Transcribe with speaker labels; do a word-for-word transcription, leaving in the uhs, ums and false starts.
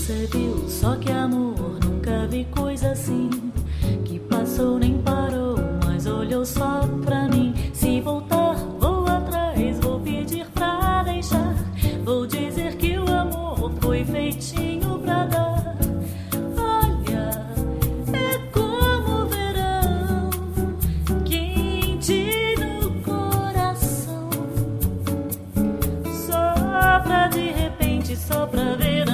Speaker 1: você viu, só que amor, nunca vi coisa assim. Que passou nem parou, mas olhou só pra mim. Se voltar, vou atrás, vou pedir pra deixar. Vou dizer que o amor foi feitinho pra dar. Olha, é como o verão, quente no coração. Sopra de repente, só pra ver